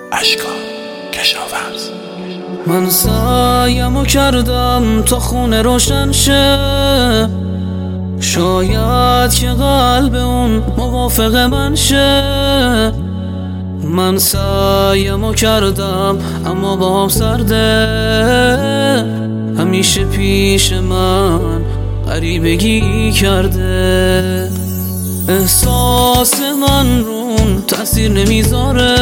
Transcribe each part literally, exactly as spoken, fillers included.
اشکا کشاورز. من سعیمو کردم تا خونه روشن شه، شاید که قلب اون موافق من شه. من سعیمو کردم اما با هم سرده، همیشه پیش من غریبگی کرده. احساس من رون تأثیر نمیذاره،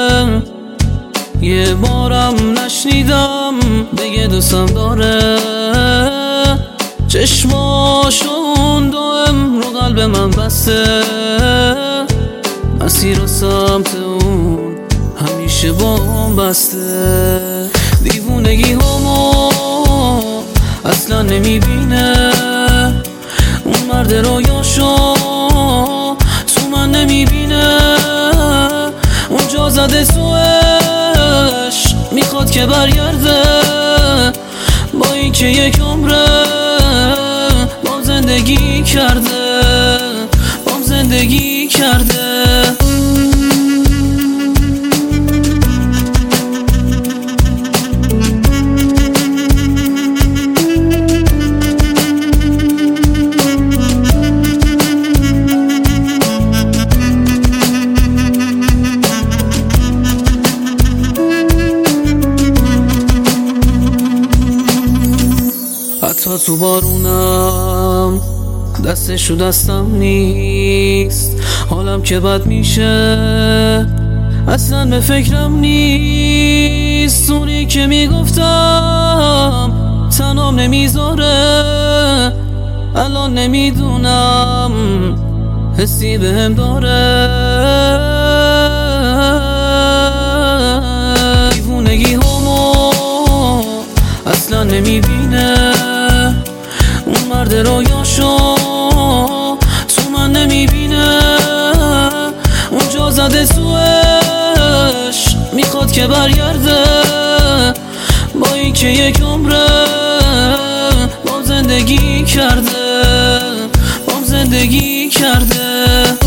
یه بارم نشنیدم بگه دوستم داره. چشماشون دائم رو قلب من بسته، مسیر و سمت اون همیشه با هم بسته. دیوونگی همو اصلا نمیبینه، اون مرد رویاشو تو من نمیبینه. اونجا زده سوش میخواد که برگرده، با این که یک عمره بام زندگی کرده، بام زندگی کرده. حتی تو بارونم دستشو دستم نیست، حالم که بد میشه اصلا به فکرم نیست. اونی که میگفتم تنام نمیذاره، الان نمیدونم حسی بهم داره. دیوونگی همو اصلا نمیبینه، اون مرد رویاشو تو من نمیبینه. اونجا زده سوش میخواد که برگرده، با این که یک عمره بام زندگی کرده، بام زندگی کرده.